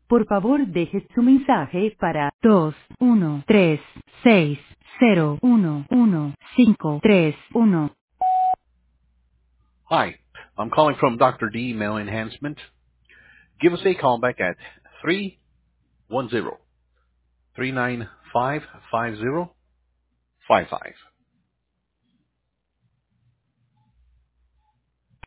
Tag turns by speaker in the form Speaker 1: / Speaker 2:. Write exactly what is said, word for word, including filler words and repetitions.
Speaker 1: Por favor, deje su mensaje para dos uno tres seis cero uno uno cinco tres uno.
Speaker 2: Hi, I'm calling from Doctor D Mail Enhancement. Give us a call back at three one zero, three nine five, five zero five five.